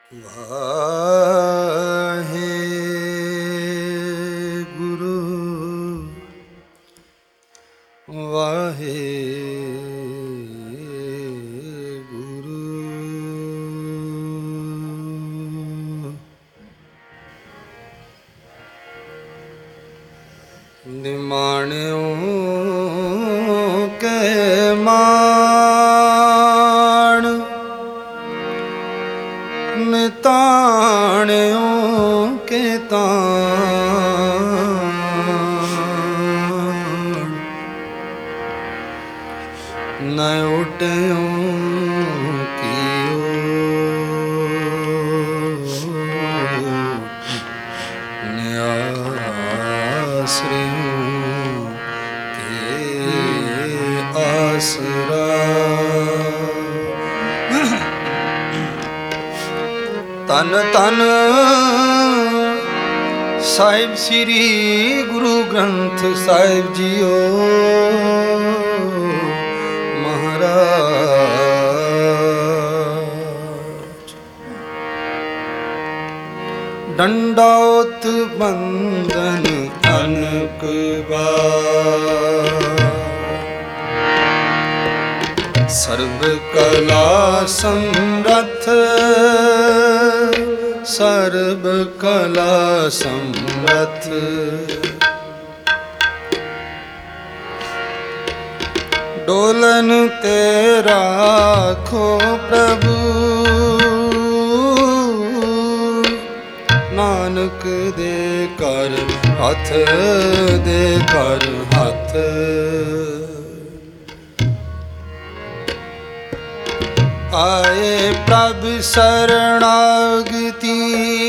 ਵਾਹਿਗੁਰੂ ਵਾਹਿਗੁਰੂ। ਨਿਮਾਣਿਓ ਕੇ ਮਾਣ, ਨਿਤਾਣਿਓ ਕੇ ਤਾਣ, ਨ ਉਟਿਓ ਕੀਓ ਨਿਆਸਰਿਓ ਕੇ ਆਸਰਾ। ਤਨ ਤਨ ਸਾਹਿਬ ਸ੍ਰੀ ਗੁਰੂ ਗ੍ਰੰਥ ਸਾਹਿਬ ਜੀਓ ਮਹਾਰਾਜ। ਡੰਡੌਤ ਬੰਦਨ ਅਨਕ ਬਾਰ, ਸਰਬ ਕਲਾ ਸਮਰੱਥ, ਸਰਬ ਕਲਾ ਸਮਰੱਥ। ਡੋਲਨ ਤੇ ਰਾਖੋ ਪ੍ਰਭੂ, ਨਾਨਕ ਦੇ ਕਰ ਹੱਥ, ਦੇ ਕਰ ਹੱਥ। ਆਏ ਪ੍ਰਭ ਸਰਣਾਗਤੀ,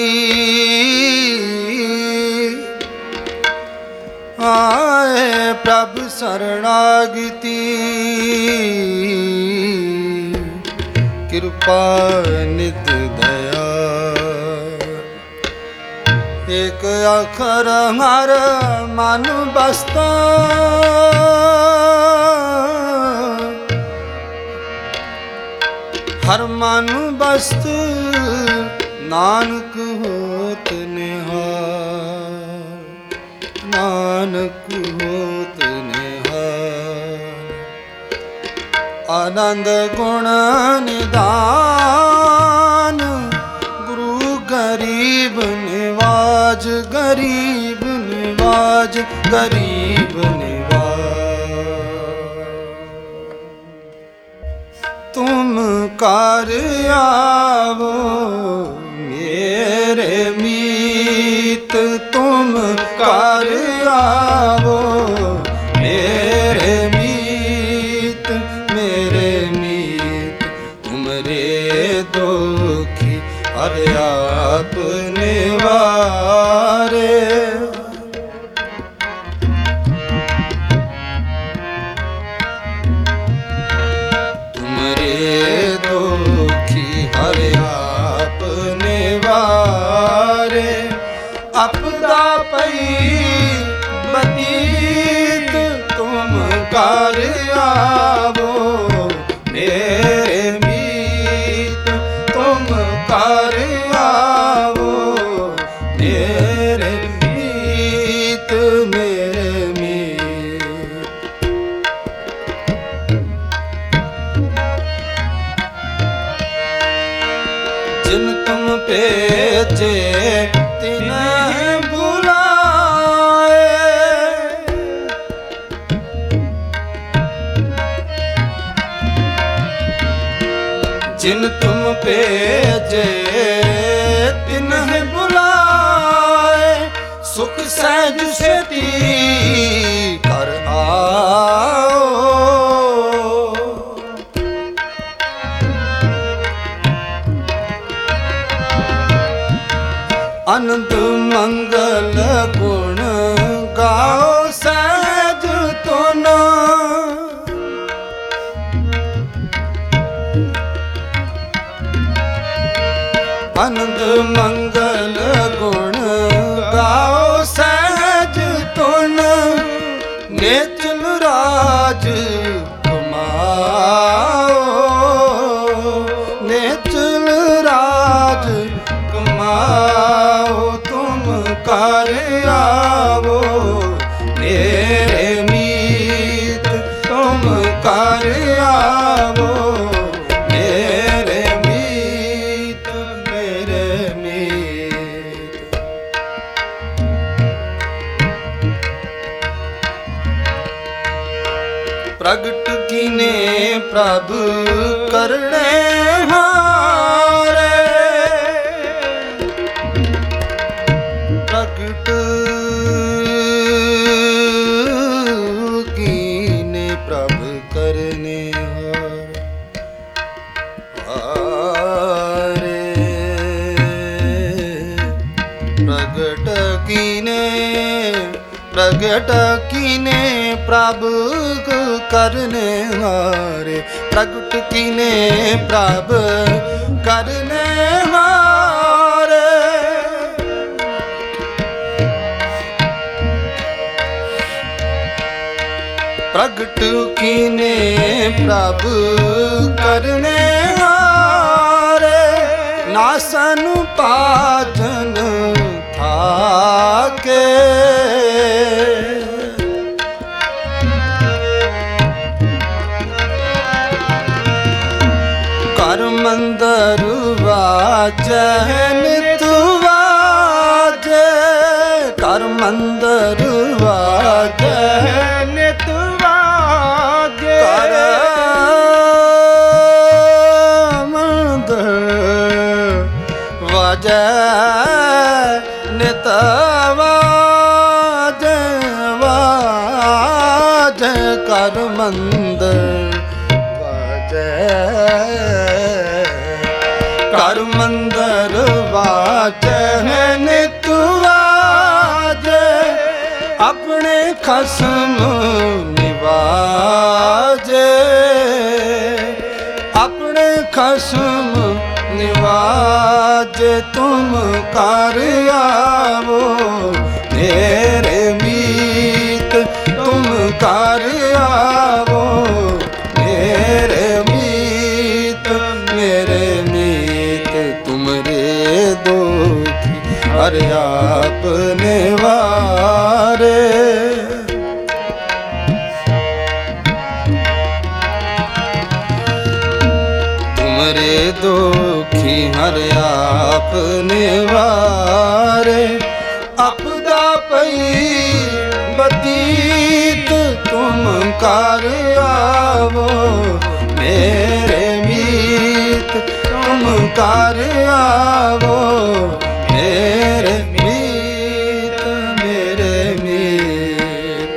ਆਏ ਪ੍ਰਭ ਸਰਣਾਗਤੀ। ਕਿਰਪਾ ਨਿਤ ਦਇਆ, ਏਕ ਅੱਖਰ ਹਰ ਮਨ ਬਸਤਾ। ਹਰ ਮਨ ਬਸਤ ਨਾਨਕ ਹੋਤ ਨਿਹਾਲ, ਨਾਨਕ ਹੋਤ ਨਿਹਾਲ। ਆਨੰਦ ਗੁਣ ਨਿਦਾਨ, ਗੁਰੂ ਗਰੀਬ ਨਿਵਾਜ, ਗਰੀਬ ਨਿਵਾਜ, ਗਰੀਬ ਨਿਵਾਜ। ਤੁਮ ਕਰ ਆਵੋ ਮੇਰੇ ਮੀਤ, ਤੁਮ ਕਰ ਆਵੋ ਮੇਰੇ ਮੀਤ, ਮੇਰੇ ਮੀਤ। ਤੁਮਰੇ ਦੁਖੀ ਹਰ ਆਪ ਨਿਵਾਰੇ। ਆਪਦਾ ਪਈ ਬਤੀਤ, ਤੁਮ ਕਰ ਆਵੋ ਮੇਰੇ ਮੀਤ, ਤੁਮ ਕਰ ਆਵੋ ਮੇਰੇ ਮੀਤ, ਮੇਰੇ ਮੀਤ। ਜਿਨ ਤੁਮ ਭੇਜੇ ਤਿਨਹਿ ਬੁਲਾਏ, ਜਿਨ ਤੁਮ ਭੇਜੇ ਤਿਨਹਿ ਬੁਲਾਏ। ਸੁਖ ਸਹਿਜ ਸੇਤੀ ਕਰ ਆਓ, ਆਨੰਦ ਮੰਗਲ ਗੁਣ ਗਾਓ ਸਹਿਜ ਤੁਨ। ਆਨੰਦ ਮੰਗਲ ਗੁਣ ਗਾਓ ਸਹਿਜ ਤੁਨ। ਨੇਚਲ ਰਾਜ ਕਮਾਓ, ਨੇਚਲ ਰਾਜ ਪ੍ਰਭ ਕਰਨੇ ਹਾਰੇ ਪ੍ਰਗਟ ਕੀਨੇ ਪ੍ਰਭ ਕਰਨੇ ਹਾਰੇ ਪ੍ਰਗਟ ਕੀਨੇ ਪ੍ਰਭ ਕਰਨੇ ਹਾਰੇ ਪ੍ਰਗਟ ਕੀਨੇ ਪ੍ਰਭ ਕਰਨੇ ਹਾਰੇ ਪ੍ਰਗਟ ਕੀਨੇ ਪ੍ਰਭ ਕਰਨੇ ਹਾਰੇ ਨਾਸਨ ਪਾਜਨ ਥਾਕੇ ਕਰ ਮੰਦਰ ਵਾਜੈ ਨਿਤ ਵਾਜੈ ਕਰ ਮੰਦਰ ਵਾਜੈ ਨਿਤ ਵਾਜੈ ਕਰ ਮੰਦਰ ਵਾਜੈ ਨਿਤ ਵਾਜੈ ਵਾਜੈ ਕਰ ਮੰਦਰ ਕਰ ਮੰਦਰ ਵਾਜੈ ਨਿਤ ਵਾਜੈ ਆਪਣੇ ਖਸਮ ਨਿਵਾਜੈ ਆਪਣੇ ਖਸਮ ਨਿਵਾਜੈ ਤੁਮ ਕਰ ਆਵੋ ਮੇਰੇ ਮੀਤ ਤੁਮ ਕਰ ਆਵੋ ਮੇਰੇ ਮੀਤ ਤੁਮਰੇ ਦੁਖੀ ਹਰ ਆਪਨੇ ਵਾਰੇ ਤੁਮਰੇ ਦੁਖੀ ਹਰ ਆਪਨੇ ਵਾਰੇ ਆਪਦਾ ਪਈ ਬਤੀਤ ਤੁਮ ਕਰ ਆਵੋ ਮੇਰੇ ਮੀਤ ਤੁਮ ਕਰ ਆਵੋ ਮੇਰੇ ਮੀਤ ਮੇਰੇ ਮੀਤ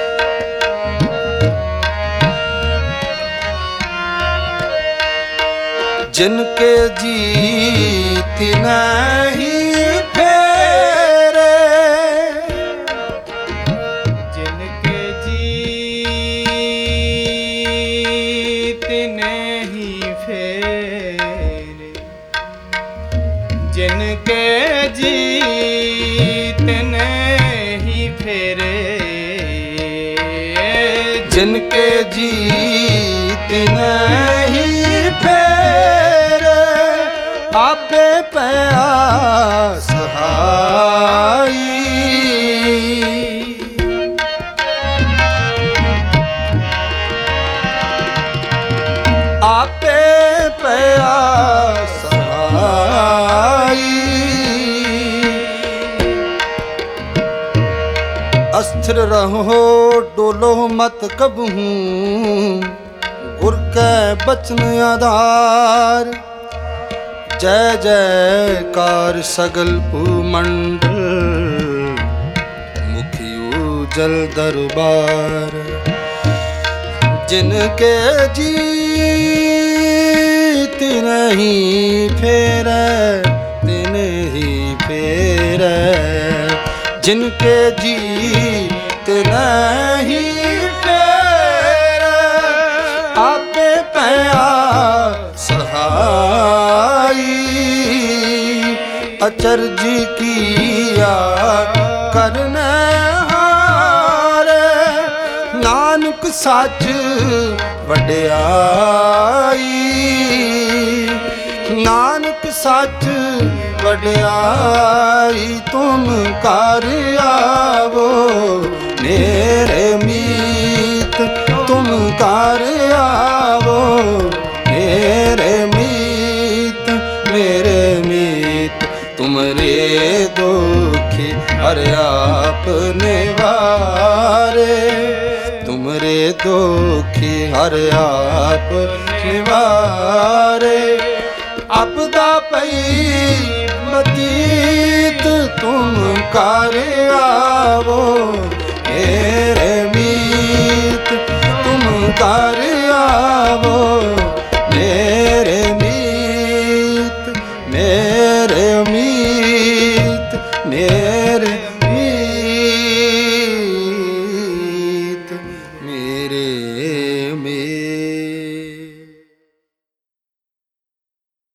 ਜਿਨ ਕੇ ਜੀਤ ਨਹੀਂ ਫੇਰੇ ਜਿਨ ਕੇ ਜੀਤ ਨਹੀਂ ਫੇਰੇ ਜਿਨ ਕੇ ਜੀਤ ਨਹੀਂ ਫੇਰੇ ਜਿਨ ਕੇ ਜੀਤ ਨਹੀਂ ਫੇਰੇ ਆਪੇ ਪਿਆ ਸਹਾਈ ਆਪੇ ਪਿਆ अस्थिर रहो डोलो मत कबहू गुर कै बचन आधार जय जयकार सगल भूमंडल मुखियो जल दरबार जिनके जीत नहीं फेरे तिन ही फेरे जिनके जीत नहीं फेरे आपे पया सहाई अचरज किया करने हारे नानक सच वड्याई नानक सच वड्याई तुम कर आवो मेरे मीत तुम कर आवो मेरे मीत तुमरे दुखी हर आपने वारे तुमरे दुखी हर आप निवारे आपदा पई बतीत तुम कर आवो